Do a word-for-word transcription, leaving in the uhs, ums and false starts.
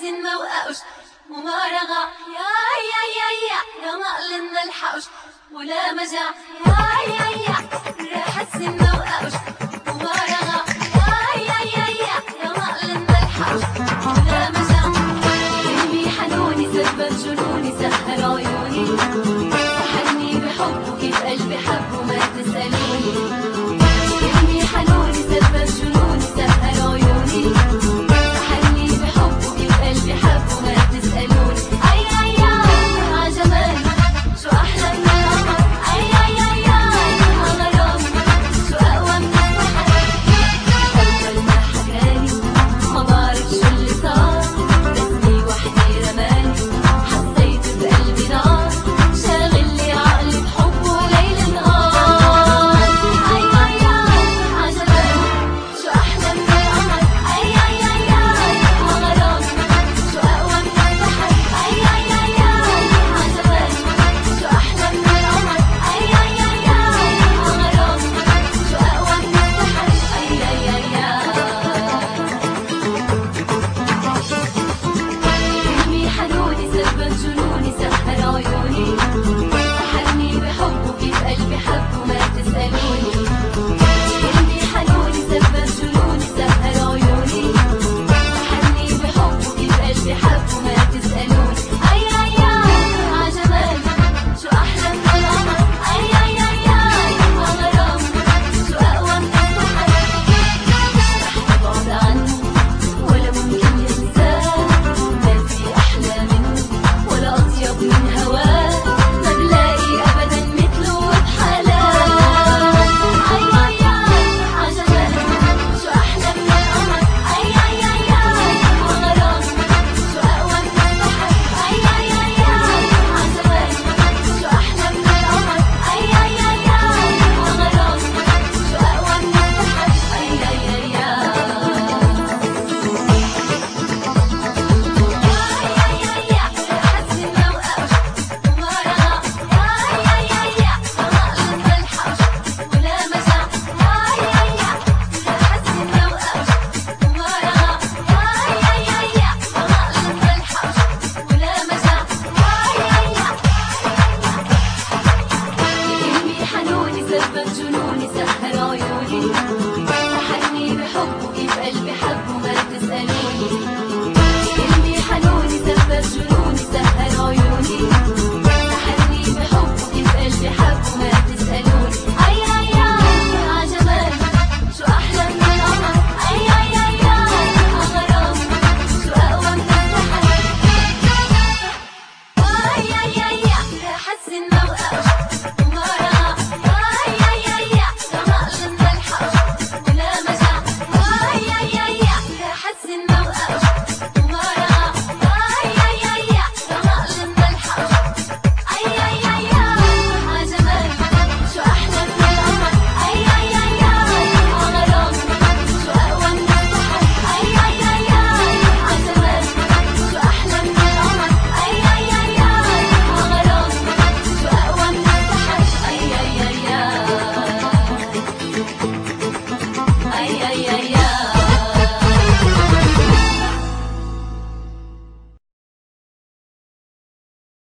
حسن ما وقعش وما رغى يا يا يا يا يا مقلن الحوش ولا مجع يا يا يا يا حسن ما وقعش وما رغى يا يا يا يا يا مقلن الحوش ولا مجع قلبي حنوني سبب جنوني سهر عيوني سحرني بحبه كيف قلبي حبه ما تسألوني قلبي حنوني سبب جنوني سهر عيوني سحرني بحبه كيف قلبي حبه ما تسألوني أي أي أي عجباني شو أحلى من القمر أي أي أي غرام شو أقوى من السحر أول ما حكاني ما بعرف شو اللي صار بسني وحدي رماني حسيت بقلبي نار شاغل لي عقلي بحبه ليل نهار أي أي أي عجباني شو أحلى من القمر أي أي أي غرام شو أقوى من السحر أي أي أي عجباني شو أحلى من القمر أي أي أي غرام شو أقوى من السحر أي أي أي قلبي حنوني سبب جنوني سهر عيوني سحرني بحبه كيف قلبي حبه ما تسألوني قلبي حنوني سبب جنوني سهر عيوني سحرني بحبه كيف قلبي حبه ما تسألوني أي أي أي عجباني شو أحلى من القمر أي أي أي غرام شو أقوى من السحر رح أبعد عنه ولا ممكن ينساه ما في أحلى منه ولا أطيب من هواه ما بلاقي أبدا مثله بحالاه أي أي أي عجباني شو أحلى من القمر أي أي أي غرام شو أقوى من السحر أي أي أي عجباني شو أحلى من القمر أي أي أي غرام شو أقوى من السحر أي أي أي حسن ما وقعش وما رغى يا يا يا يا مقلن الحوش ولا مجع يا يا يا حسن ما وقعش وما رغى يا يا يا يا مقلن الحوش ولا مجع يا يا يا قلبي حنوني سبب جنوني سهر عيوني سحرني بحبه كيف قلبي حبه ما تسألوني